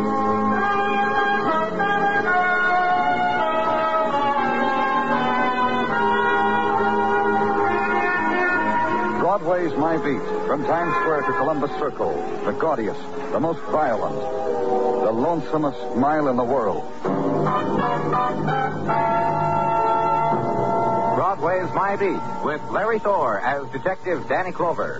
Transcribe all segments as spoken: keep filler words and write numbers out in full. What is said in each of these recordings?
Broadway's My Beat, from Times Square to Columbus Circle, the gaudiest, the most violent, the lonesomest mile in the world. Broadway's My Beat, with Larry Thor as Detective Danny Clover.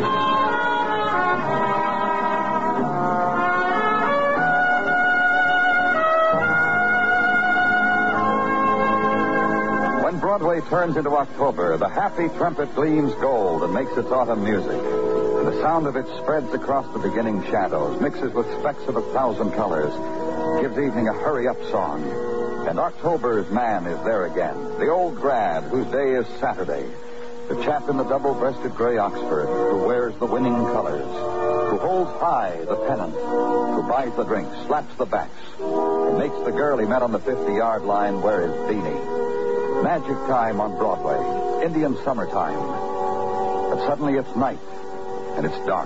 When Broadway turns into October, the happy trumpet gleams gold and makes its autumn music. And the sound of it spreads across the beginning shadows, mixes with specks of a thousand colors, gives evening a hurry-up song. And October's man is there again, the old grad whose day is Saturday, the chap in the double-breasted gray Oxford who wears the winning colors, who holds high the pennant, who buys the drinks, slaps the backs, and makes the girl he met on the fifty-yard line wear his beanie. Magic time on Broadway, Indian summertime. But suddenly it's night, and it's dark.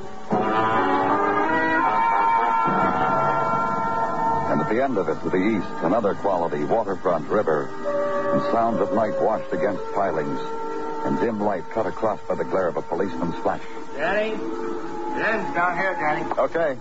And at the end of it, to the east, another quality, waterfront, river, and sounds of night washed against pilings, and dim light cut across by the glare of a policeman's flash. Danny? Dan's down here, Danny. Okay.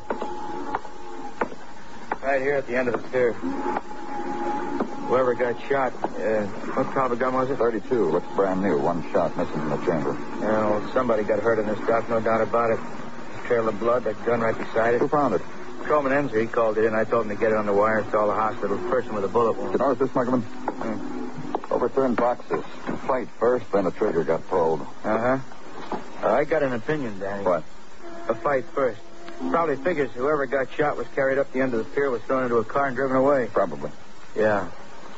Right here at the end of the stairs. Whoever got shot, uh, what caliber gun was it? thirty-two, looks brand new. One shot missing from the chamber. You know, somebody got hurt in this dock, no doubt about it. Trail of blood, that gun right beside it. Who found it? Coleman Enzer, he called it in. I told him to get it on the wire to all the hospitals. Person with a bullet wound. You notice this, Muggerman? Hmm. Overturned boxes. Fight first, then a trigger got pulled. Uh-huh. Uh, I got an opinion, Danny. What? A fight first. Probably figures whoever got shot was carried up the end of the pier, was thrown into a car and driven away. Probably. Yeah.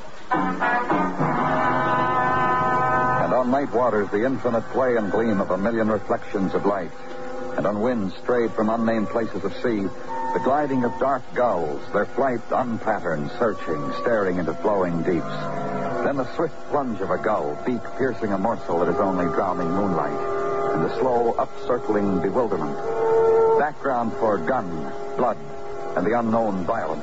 And on night waters, the infinite play and gleam of a million reflections of light. And on winds strayed from unnamed places of sea, the gliding of dark gulls, their flight unpatterned, searching, staring into flowing deeps. Then the swift plunge of a gull, beak piercing a morsel that is only drowning moonlight, and the slow, up-circling bewilderment. Background for gun, blood, and the unknown violence.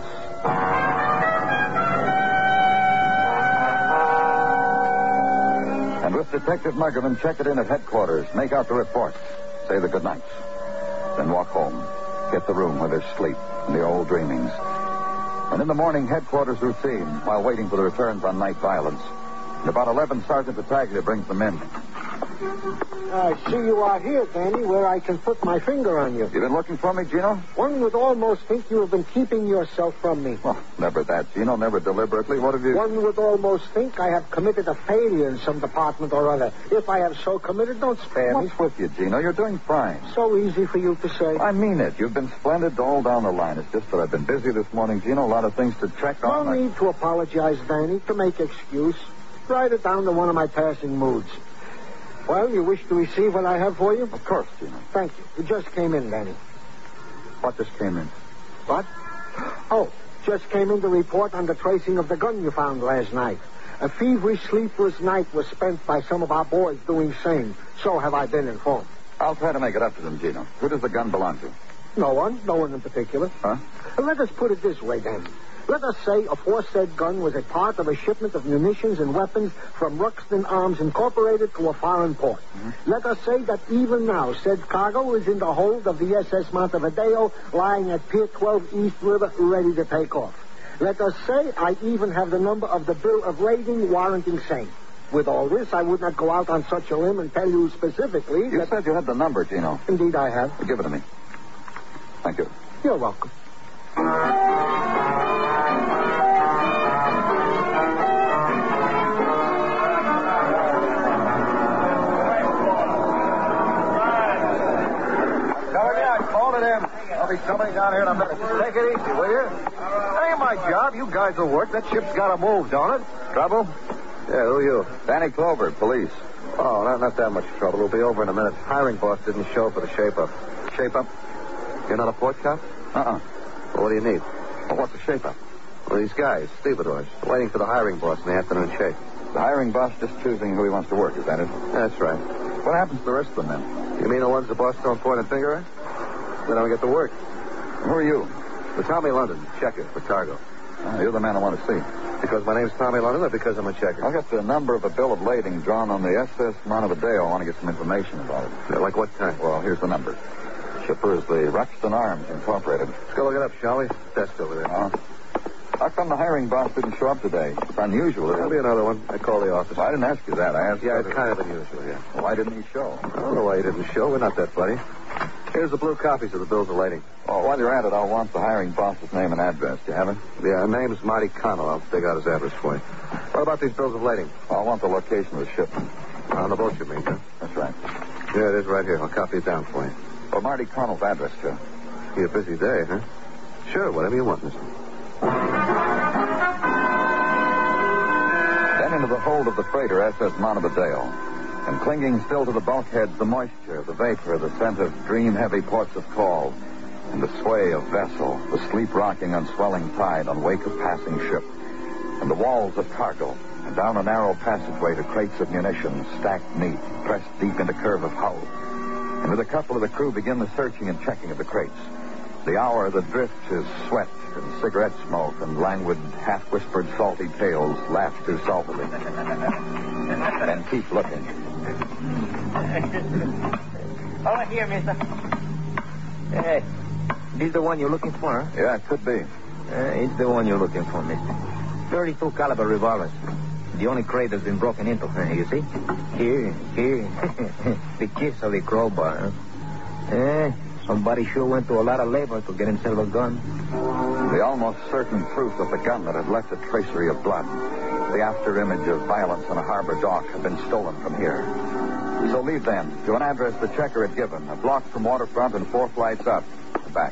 And with Detective Muggerman, check it in at headquarters, make out the report, say the good nights, then walk home, get the room where there's sleep and the old dreamings. And in the morning, headquarters routine, while waiting for the returns on night violence. At about eleven, Sergeant Battaglia brings them in. I see you are here, Danny, where I can put my finger on you. You been looking for me, Gino? One would almost think you have been keeping yourself from me. Well, never that, Gino, never deliberately. What have you... One would almost think I have committed a failure in some department or other. If I have so committed, don't spare me. What's with you, Gino? You're doing fine. So easy for you to say. I mean it. You've been splendid all down the line. It's just that I've been busy this morning, Gino. A lot of things to check No on. need to apologize, Danny, to make excuse. Write it down to one of my passing moods. Well, you wish to receive what I have for you? Of course, Gino. Thank you. It just came in, Danny. What just came in? What? Oh, just came in to report on the tracing of the gun you found last night. A feverish, sleepless night was spent by some of our boys doing same. So have I been informed. I'll try to make it up to them, Gino. Who does the gun belong to? No one. No one in particular. Huh? Let us put it this way, Danny. Let us say aforesaid gun was a part of a shipment of munitions and weapons from Ruxton Arms Incorporated to a foreign port. Mm-hmm. Let us say that even now said cargo is in the hold of the S S Montevideo lying at Pier twelve East River ready to take off. Let us say I even have the number of the bill of lading warranting same. With all this, I would not go out on such a limb and tell you specifically You that... said you had the number, Gino. Indeed I have. Well, give it to me. Thank you. You're welcome. I'll be somebody down here in a minute. Take it easy, will you? That ain't my job. You guys will work. That ship's got to move, don't it? Trouble? Yeah, who are you? Danny Clover, police. Oh, not, not that much trouble. We'll be over in a minute. Hiring boss didn't show for the shape-up. Shape-up? You're not a port cop? Uh-uh. Well, what do you need? Well, what's the shape-up? Well, these guys, stevedores, waiting for the hiring boss in the afternoon shake. The hiring boss just choosing who he wants to work, is that it? That's right. What happens to the rest of them, then? You mean the ones the boss don't point a finger at? They don't get to work. Who are you? The Tommy London, checker for cargo. Uh, you're the man I want to see. Because my name's Tommy London or because I'm a checker? I got the number of a bill of lading drawn on the S S Montevideo. I want to get some information about it. Yeah, like what kind? Well, here's the number. Shipper is the Ruxton Arms Incorporated. Let's go look it up, shall we? Desk over there. Uh, how come the hiring boss didn't show up today? It's unusual. There'll be another one. I called the office. Well, I didn't ask you that. I asked Yeah, whether- it's kind of unusual, yeah. Well, why didn't he show? I don't know why he didn't show. We're not that funny. Here's the blue copies of the bills of lading. Oh, while you're at it, I'll want the hiring boss's name and address. Do you have it? Yeah, her name's Marty Connell. I'll dig out his address for you. What about these bills of lading? I want the location of the shipment. On the boat, you mean, huh? That's right. Yeah, it is right here. I'll copy it down for you. Well, Marty Connell's address, too. Be a busy day, huh? Sure, whatever you want, mister. Then into the hold of the freighter S S Montevideo. And clinging still to the bulkheads, the moisture, the vapor, the scent of dream-heavy ports of call, and the sway of vessel, the sleep-rocking on swelling tide on wake of passing ship, and the walls of cargo, and down a narrow passageway to crates of munitions, stacked neat, pressed deep into curve of hull. And with a couple of the crew begin the searching and checking of the crates. The hour that drifts is sweat and cigarette smoke and languid, half-whispered salty tales laugh too saltily. And keep looking. Over here, mister. Hey, this the one you're looking for, huh? Yeah, it could be. Uh, it's the one you're looking for, mister. thirty-two caliber revolvers. The only crate that's been broken into, huh? You see? Here, here. The kiss of the crowbar, huh? Eh, somebody sure went to a lot of labor to get himself a gun. The almost certain truth of the gun that had left a tracery of blood. The after-image of violence on a harbor dock had been stolen from here. So leave then, to an address the checker had given, a block from waterfront and four flights up, and back.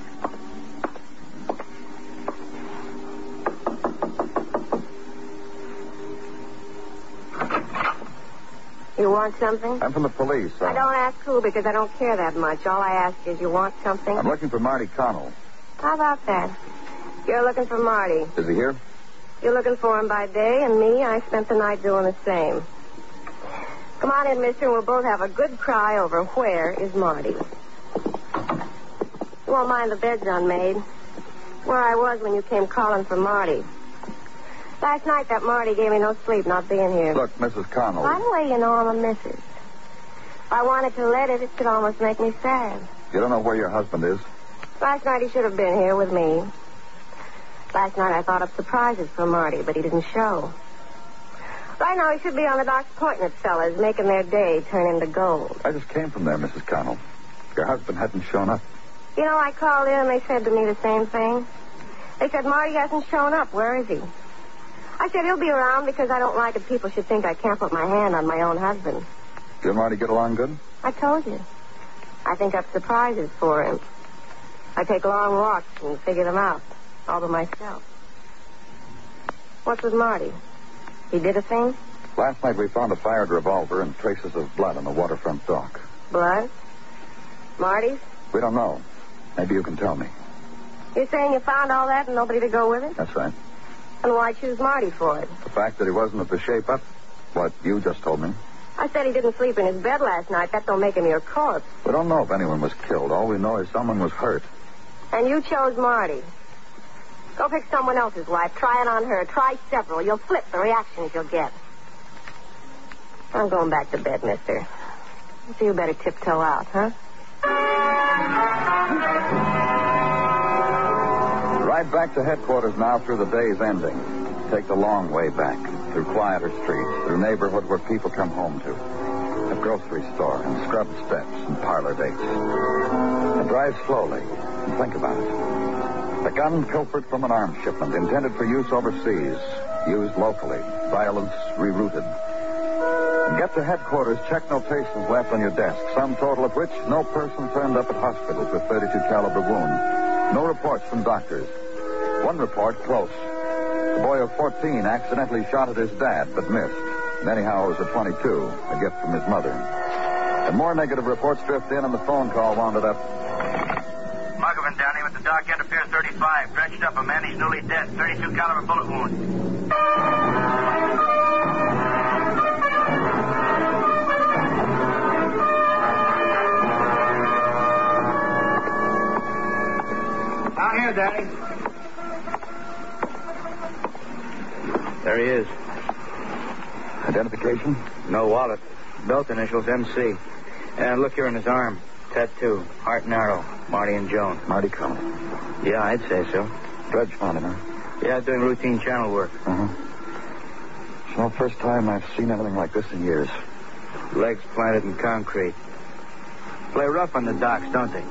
You want something? I'm from the police. Uh, I don't ask who because I don't care that much. All I ask is you want something? I'm looking for Marty Connell. How about that? You're looking for Marty. Is he here? You're looking for him by day, and me, I spent the night doing the same. Come on in, mister, and we'll both have a good cry over where is Marty. You won't mind the bed's unmade. Where I was when you came calling for Marty. Last night, that Marty gave me no sleep not being here. Look, Missus Connell. By the way, you know I'm a missus. If I wanted to let it, it could almost make me sad. You don't know where your husband is? Last night he should have been here with me. Last night I thought of surprises for Marty, but he didn't show. Right now he should be on the docks pointing at fellas, making their day turn into gold. I just came from there, Missus Connell. Your husband hadn't shown up. You know, I called in and they said to me the same thing. They said, Marty hasn't shown up. Where is he? I said, he'll be around because I don't like it people should think I can't put my hand on my own husband. You and Marty get along good? I told you. I think I've surprises for him. I take long walks and figure them out, all by myself. What's with Marty? He did a thing? Last night we found a fired revolver and traces of blood on the waterfront dock. Blood? Marty's? We don't know. Maybe you can tell me. You're saying you found all that and nobody to go with it? That's right. And why choose Marty for it? The fact that he wasn't at the shape-up? What you just told me. I said he didn't sleep in his bed last night. That don't make him your corpse. We don't know if anyone was killed. All we know is someone was hurt. And you chose Marty. Go pick someone else's wife. Try it on her. Try several. You'll flip the reactions you'll get. I'm going back to bed, mister. So you better tiptoe out, huh? Ride back to headquarters now through the day's ending. Take the long way back, through quieter streets, through neighborhood where people come home to. A grocery store and scrubbed steps and parlor dates. And drive slowly and think about it. A gun pilfered from an arms shipment intended for use overseas, used locally, violence rerouted. And get to headquarters, check notations left on your desk, sum total of which no person turned up at hospitals with thirty-two caliber wound. No reports from doctors. One report close. The boy of fourteen accidentally shot at his dad, but missed. And anyhow, it was a twenty-two, a gift from his mother. And more negative reports drift in, and the phone call wounded up. Muggavan down here with the dock end of Pier thirty-five. Drenched up a man, he's newly dead. thirty-two caliber bullet wound. Down here, Daddy. There he is. Identification? No wallet. Belt initials M C. And look here in his arm. Tattoo. Heart and arrow. Marty and Joan. Marty Connell. Yeah, I'd say so. Dredge found him, huh? Yeah, doing routine channel work. Uh-huh. It's the first time I've seen anything like this in years. Legs planted in concrete. Play rough on the docks, don't they?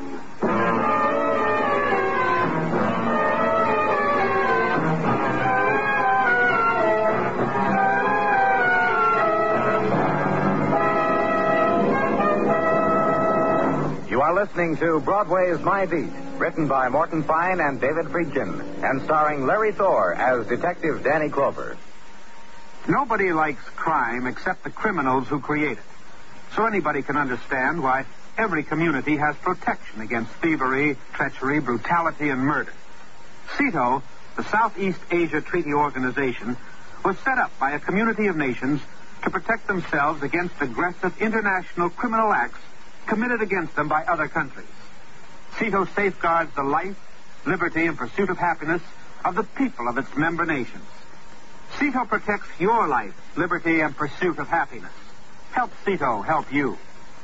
You are listening to Broadway's My Beat, written by Morton Fine and David Friedkin, and starring Larry Thor as Detective Danny Clover. Nobody likes crime except the criminals who create it. So anybody can understand why every community has protection against thievery, treachery, brutality, and murder. CETO, the Southeast Asia Treaty Organization, was set up by a community of nations to protect themselves against aggressive international criminal acts committed against them by other countries. CETO safeguards the life, liberty, and pursuit of happiness of the people of its member nations. CETO protects your life, liberty, and pursuit of happiness. Help CETO help you.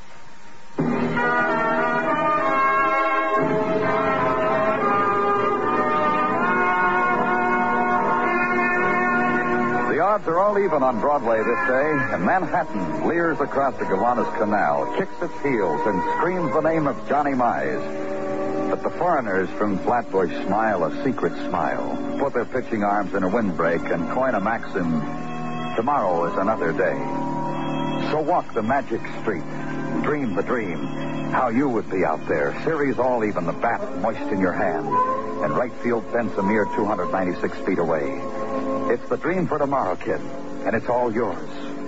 The odds are all even on Broadway this day, and Manhattan leers across the Gowanus Canal, kicks its heels, and screams the name of Johnny Mize. But the foreigners from Flatbush smile a secret smile, put their pitching arms in a windbreak, and coin a maxim, tomorrow is another day. So walk the magic street, dream the dream, how you would be out there, series all even, the bat moist in your hand, and right field fence a mere two hundred ninety-six feet away. It's the dream for tomorrow, kid, and it's all yours.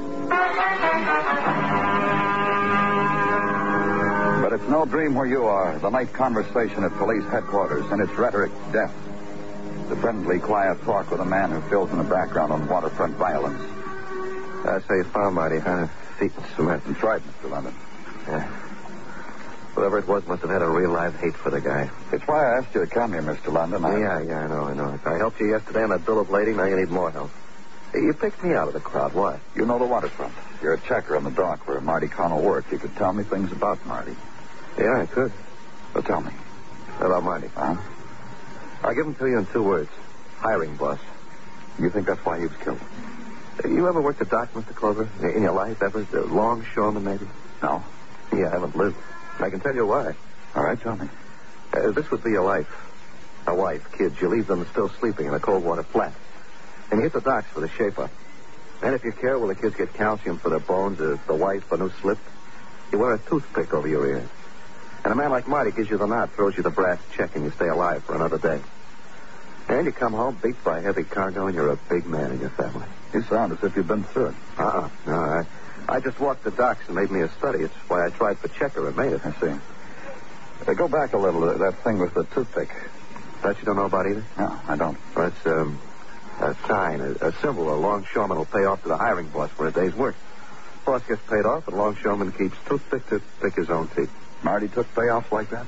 But it's no dream where you are. The night conversation at police headquarters, and its rhetoric death. The friendly, quiet talk with a man who fills in the background on waterfront violence. That's how you found Marty, huh? Feet in cement. That's right, Mister London. Yeah. Whoever it was must have had a real live hate for the guy. It's why I asked you to come here, Mister London. I... Yeah, yeah, I know, I know. I helped you yesterday on that bill of lading. Now you need more help. You picked me out of the crowd. Why? You know the waterfront. You're a checker on the dock where Marty Connell worked. You could tell me things about Marty. Yeah, I could. So tell me. About Marty. Huh? I'll give him to you in two words. Hiring boss. You think that's why he was killed? You ever worked a dock, Mister Clover? In your life, ever? A longshoreman, maybe? No. Yeah, I haven't lived. I can tell you why. All right, tell me. Uh, this would be your life. A wife, kids. You leave them still sleeping in a cold water flat. And you hit the docks for the shape-up. And if you care, will the kids get calcium for their bones, or the wife a new slip? You wear a toothpick over your ear. And a man like Marty gives you the nod, throws you the brass check, and you stay alive for another day. And you come home beat by heavy cargo, and you're a big man in your family. You sound as if you've been through it. Uh-uh. No, I, I just walked the docks and made me a study. It's why I tried for checker and made it. I see. Uh, go back a little. Uh, that thing with the toothpick. That you don't know about either? No, I don't. Well, it's um, a sign, a, a symbol. A longshoreman will pay off to the hiring boss for a day's work. Boss gets paid off, and longshoreman keeps toothpick to pick his own teeth. Marty took payoffs like that?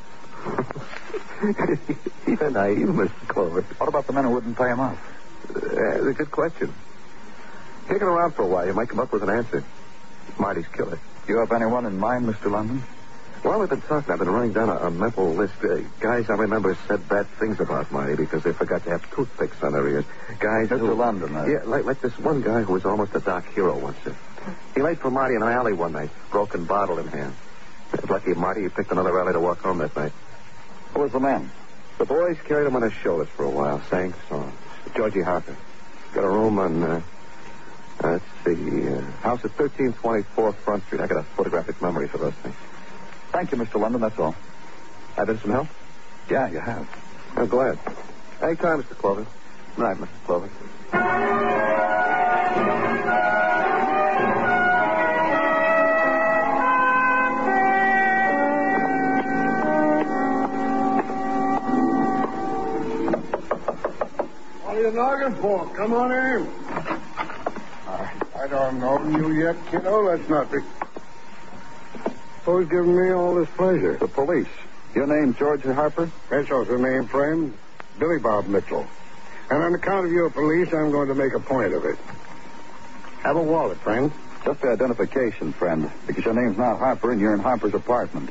You're naive, Mister Clover. What about the men who wouldn't pay him off? Uh, that's a good question. Kicking around for a while, you might come up with an answer. Marty's killer. Do you have anyone in mind, Mister London? While we've been talking, I've been running down a, a mental list. Uh, guys I remember said bad things about Marty because they forgot to have toothpicks on their ears. Guys Mister who... London, uh... Yeah, like, like this one guy who was almost a dock hero once. Uh, he laid for Marty in an alley one night, broken bottle in hand. Lucky Marty, he picked another alley to walk home that night. Who was the man? The boys carried him on their shoulders for a while, sang songs. Georgie Harper. Got a room on, uh, let's see, uh, house at thirteen twenty-four Front Street. I got a photographic memory for those things. Thank you, Mister London, that's all. I've been some help? Yeah, you have. I'm glad. Anytime, Mister Clover. Good night, Mister Clover. What are you knocking for? Come on in. I, I don't know you yet, kiddo. That's not the... Who's giving me all this pleasure? The police. Your name, George Harper? Petro's the name for him. Billy Bob Mitchell. And on account of your police, I'm going to make a point of it. Have a wallet, friend. Just the identification, friend, because your name's not Harper and you're in Harper's apartment.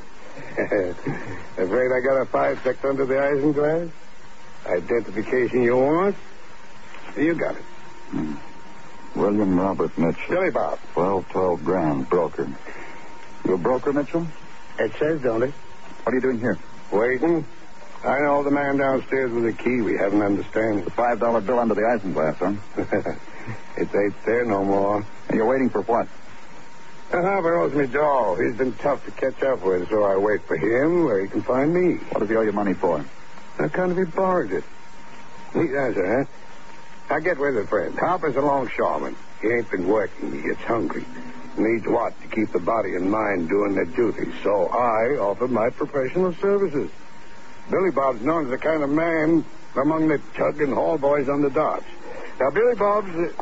Afraid I got a five six under the isinglass? Identification you want? You got it. Hmm. William Robert Mitchell. Billy Bob. twelve, twelve grand, broker. You a broker, Mitchell? It says, don't it? What are you doing here? Waiting. I know the man downstairs with the key. We haven't understand. The five dollar bill under the isinglass, huh? It ain't there no more. And you're waiting for what? Uh, Harper owes me dough. He's been tough to catch up with, so I wait for him where he can find me. What does he owe you money for? I kind of he borrowed it. Neat answer, huh? Now get with it, friend. Harper's a longshoreman. He ain't been working. He gets hungry. Needs what to keep the body and mind doing their duty. So I offered my professional services. Billy Bob's known as the kind of man among the tug and haul boys on the docks. Now, Billy Bob's... Uh...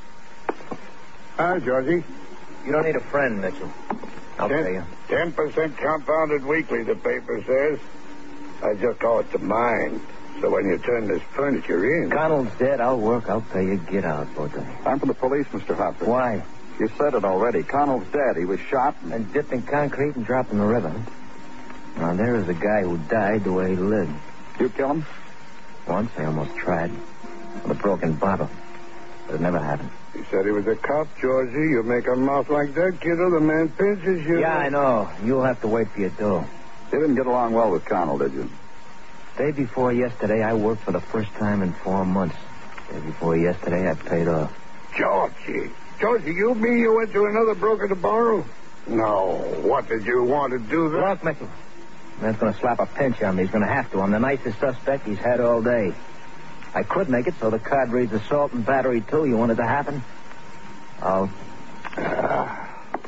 Hi, Georgie. You don't need a friend, Mitchell. I'll ten, pay you. Ten percent compounded weekly, the paper says. I just call it to mind. So when you turn this furniture in... Connell's dead. I'll work. I'll pay you. Get out, Bote. I'm from the police, Mister Harper. Why? You said it already. Connell's dead. He was shot and... And dipped in concrete and dropped in the river. Now, there is a guy who died the way he lived. You kill him? Once I almost tried. With a broken bottle. But it never happened. He said he was a cop, Georgie. You make a mouth like that, kiddo, the man pinches you. Yeah, I know. You'll have to wait for your dough. You didn't get along well with Connell, did you? Day before yesterday, I worked for the first time in four months. Day before yesterday, I paid off. Georgie. Georgie, you mean you went to another broker to borrow? No. What did you want to do that? Look, Mickey. Man's going to slap a pinch on me. He's going to have to. I'm the nicest suspect he's had all day. I could make it so the card reads assault and battery, too. You want it to happen? I'll... Uh,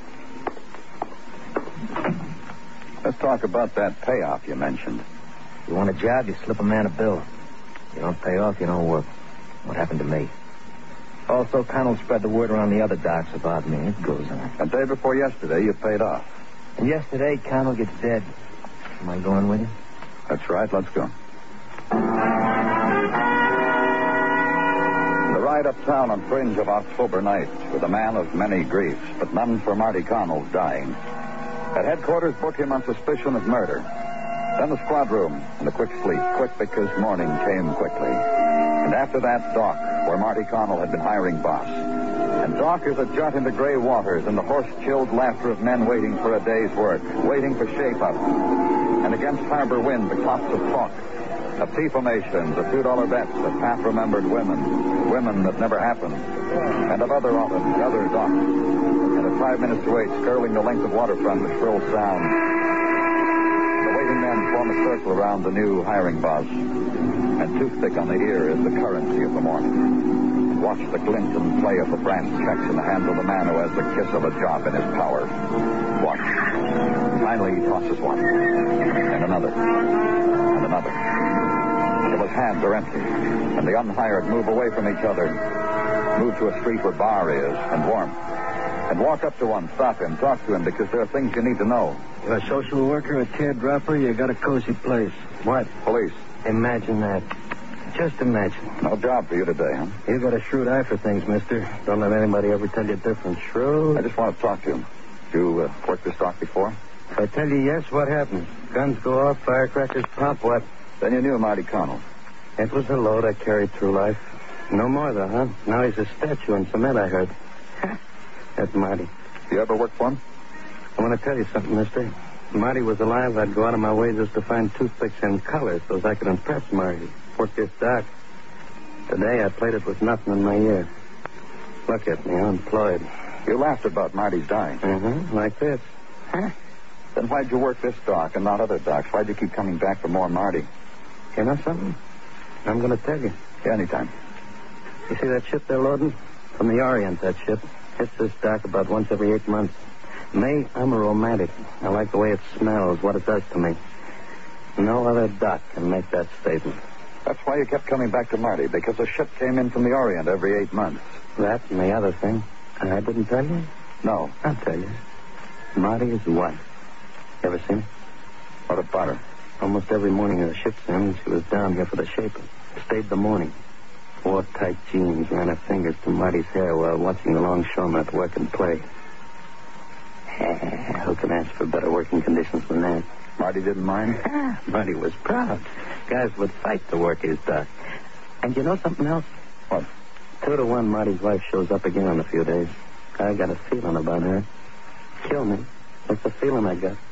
let's talk about that payoff you mentioned. You want a job, you slip a man a bill. You don't pay off, you don't work. What happened to me? Also, Connell spread the word around the other docks about me. It goes on. The day before yesterday, you paid off. And yesterday, Connell gets dead. Am I going with you? That's right. Let's go. The ride uptown on fringe of October night with a man of many griefs, but none for Marty Connell's dying. At headquarters, book him on suspicion of murder. Then the squad room and a quick sleep. Quick because morning came quickly. And after that, dock, where Marty Connell had been hiring boss. And dock is a jut into gray waters and the horse-chilled laughter of men waiting for a day's work, waiting for shape-up. And against harbor wind, the clops of talk, of tea formations, of two dollar bets, of half-remembered women, women that never happened, and of other autumns, other docks. And at five minutes to eight, skirling the length of waterfront with shrill sound, the waiting men form a circle around the new hiring boss. And toothpick on the ear is the currency of the morning. Watch the glint and play of the brass checks in the hands of the man who has the kiss of a job in his power. Watch. Finally, he tosses one. And another. And another. Until his hands are empty. And the unhired move away from each other. Move to a street where bar is and warmth. And walk up to one, stop him, talk to him, because there are things you need to know. You're a social worker, a teardropper, you got a cozy place. What? Police. Imagine that. Just imagine. No job for you today, huh? You got a shrewd eye for things, mister. Don't let anybody ever tell you different. Shrewd. I just want to talk to him. You uh, worked this dock before? If I tell you yes, what happens? Guns go off, firecrackers pop, what? Then you knew Marty Connell. It was a load I carried through life. No more, though, huh? Now he's a statue in cement, I heard. That's Marty. You ever worked for him? I want to tell you something, mister. If Marty was alive, I'd go out of my way just to find toothpicks and colors so I could impress Marty. Work this dock. Today I played it with nothing in my ear. Look at me, unemployed. You laughed about Marty's dying. Mm-hmm, like this. Huh? Then why'd you work this dock and not other docks? Why'd you keep coming back for more Marty? You know something? I'm going to tell you. Yeah, anytime. You see that ship they're loading? From the Orient, that ship. Hits this dock about once every eight months. May, I'm a romantic. I like the way it smells, what it does to me. No other dock can make that statement. That's why you kept coming back to Marty, because a ship came in from the Orient every eight months. That and the other thing. I didn't tell you? No. I'll tell you. Marty's wife. Ever seen her? What about her? Almost every morning her ship's in, she was down here for the shaping. Stayed the morning. Wore tight jeans, ran her fingers through Marty's hair while watching the longshoremen at work and play. Eh, who can ask for better working conditions than that? Marty didn't mind? Ah, Marty was proud. Guys would fight to work his dock. And you know something else? What? Two to one, Marty's wife shows up again in a few days. I got a feeling about her. Kill me. That's the feeling I got.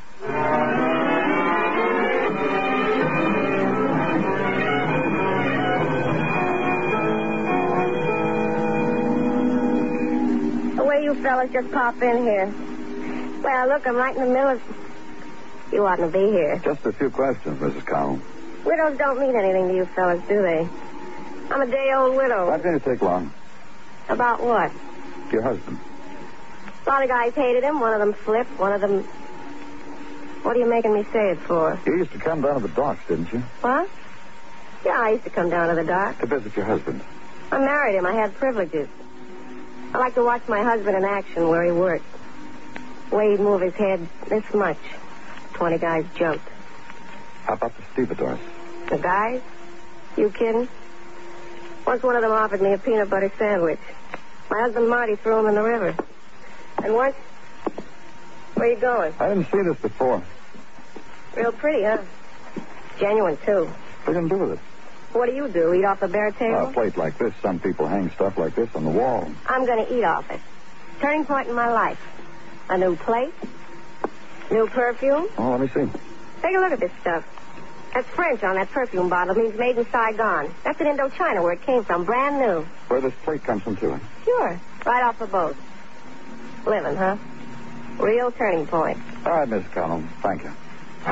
The way you fellas just pop in here. Well, look, I'm right in the middle of... You oughtn't to be here. Just a few questions, Missus Connell. Widows don't mean anything to you fellas, do they? I'm a day-old widow. Not going to take long. About what? Your husband. A lot of guys hated him. One of them flipped. One of them... What are you making me say it for? You used to come down to the docks, didn't you? What? Yeah, I used to come down to the dock. To visit your husband. I married him. I had privileges. I like to watch my husband in action where he worked. The way he'd move his head this much. Twenty guys jumped. How about the stevedores? The guys? You kidding? Once one of them offered me a peanut butter sandwich. My husband Marty threw him in the river. And once... Where you going? I didn't see this before. Real pretty, huh? Genuine, too. What are you going to do with it? What do you do? Eat off the bare table? A plate like this. Some people hang stuff like this on the wall. I'm going to eat off it. Turning point in my life. A new plate. New perfume. Oh, let me see. Take a look at this stuff. That's French on that perfume bottle. It means made in Saigon. That's in Indochina where it came from. Brand new. Where this plate comes from, too? Sure. Right off the boat. Living, huh? Real turning point. All right, Miss Connell. Thank you.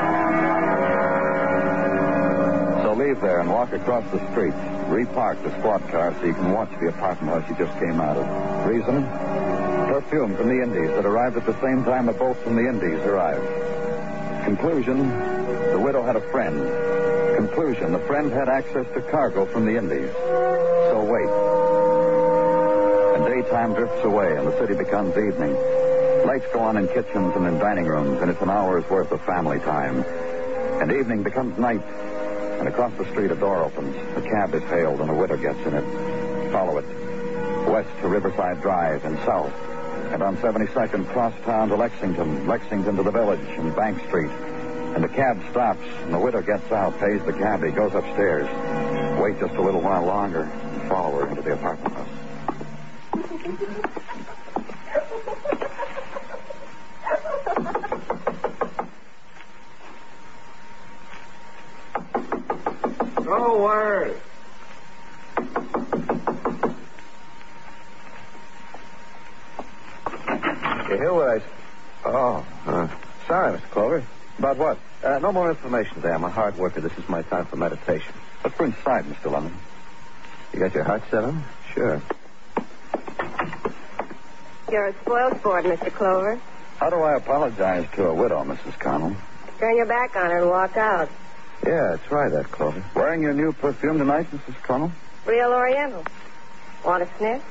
So leave there and walk across the street. Repark the squad car so you can watch the apartment house you just came out of. Reason? Perfume from the Indies that arrived at the same time the boat from the Indies arrived. Conclusion, the widow had a friend. Conclusion, the friend had access to cargo from the Indies. So wait. And daytime drifts away and the city becomes evening. Lights go on in kitchens and in dining rooms, and it's an hour's worth of family time. And evening becomes night, and across the street a door opens. A cab is hailed, and a widow gets in it. Follow it. West to Riverside Drive and south. And on seventy-second, cross town to Lexington, Lexington to the village and Bank Street. And the cab stops, and the widow gets out, pays the cabbie, goes upstairs. Wait just a little while longer, and follow her into the apartment house. No word. You hear what I... Oh, uh, sorry, Mister Clover. About what? Uh, no more information today. I'm a hard worker. This is my time for meditation. Let's go inside, Mister Lemon. You got your heart set on? Sure. You're a spoiled sport, Mister Clover. How do I apologize to a widow, Missus Connell? Turn your back on her and walk out. Yeah, try that, Clover. Wearing your new perfume tonight, Missus Connell? Real Oriental. Want a sniff?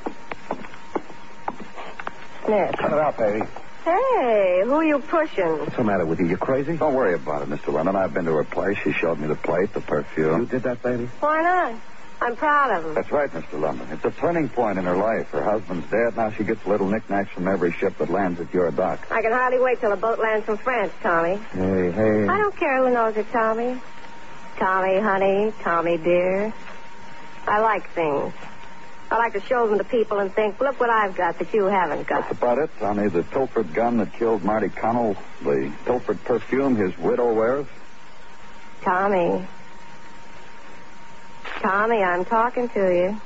Sniff. Cut it out, baby. Hey, who are you pushing? What's the matter with you? You crazy? Don't worry about it, Mister Lemon. I've been to her place. She showed me the plate, the perfume. You did that, baby? Why not? I'm proud of him. That's right, Mister Lemon. It's a turning point in her life. Her husband's dead. Now she gets little knickknacks from every ship that lands at your dock. I can hardly wait till the boat lands from France, Tommy. Hey, hey. I don't care who knows it, Tommy. Tommy, honey, Tommy, dear. I like things. I like to show them to people and think, look what I've got that you haven't got. That's about it, Tommy. The Pilford gun that killed Marty Connell, the Pilford perfume his widow wears. Tommy. Tommy, I'm talking to you.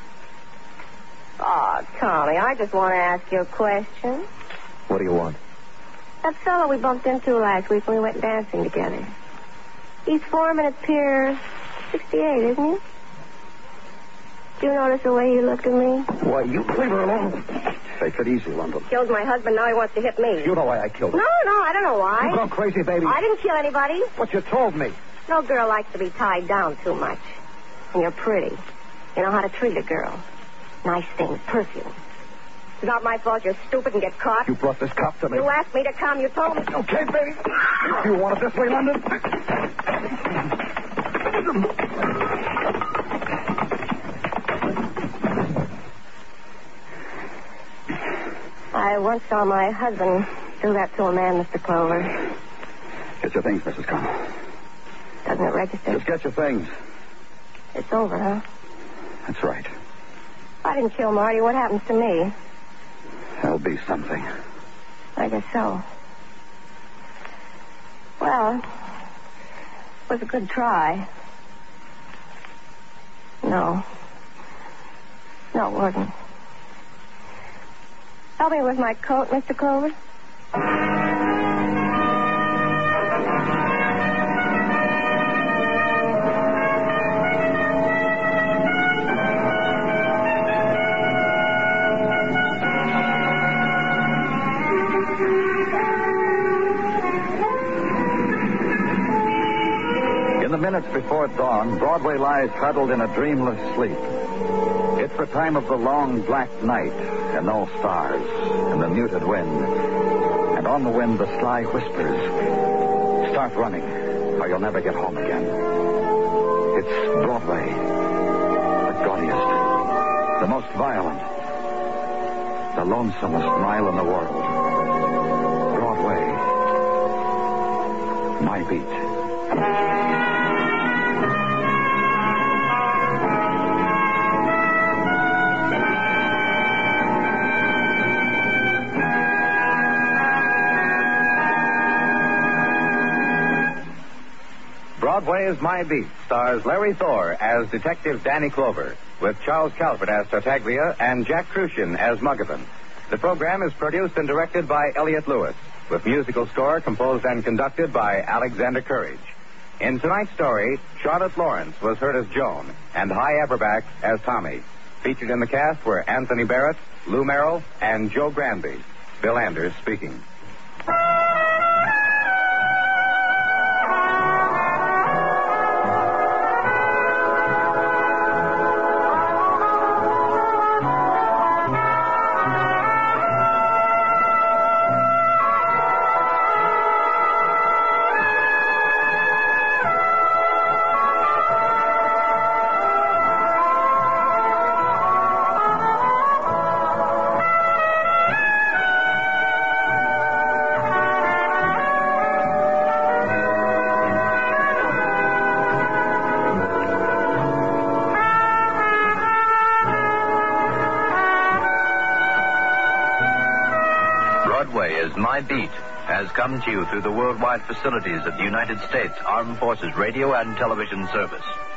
Oh, Tommy, I just want to ask you a question. What do you want? That fellow we bumped into last week when we went dancing together. He's foreman at Pier sixty-eight, isn't he? Do you notice the way he looked at me? Why, you leave her alone. Take it easy, London. Killed my husband, now he wants to hit me. You know why I killed him. No, no, I don't know why. You gone crazy, baby. I didn't kill anybody. What you told me. No girl likes to be tied down too much. And you're pretty. You know how to treat a girl. Nice things, perfume. It's not my fault you're stupid and get caught. You brought this cop to me. You asked me to come. You told me. Okay, baby. You want it this way, London? I once saw my husband do that to a man, Mister Clover. Get your things, Missus Connell. Doesn't it register? Just get your things. It's over, huh? That's right. If I didn't kill Marty, what happens to me? There'll be something. I guess so. Well, it was a good try. No. No, it wasn't. Help me with my coat, Mister Clover. In the minutes before dawn, Broadway lies huddled in a dreamless sleep. It's the time of the long black night and no stars and the muted wind. And on the wind, the sly whispers. Start running, or you'll never get home again. It's Broadway, the gaudiest, the most violent, the lonesomest mile in the world. Broadway, my beat. Broadway is My Beat stars Larry Thor as Detective Danny Clover, with Charles Calvert as Tartaglia and Jack Crucian as Muggavan. The program is produced and directed by Elliott Lewis, with musical score composed and conducted by Alexander Courage. In tonight's story, Charlotte Lawrence was heard as Joan, and Hy Averback as Tommy. Featured in the cast were Anthony Barrett, Lou Merrill, and Joe Granby. Bill Anders speaking. My Beat has come to you through the worldwide facilities of the United States Armed Forces Radio and Television Service.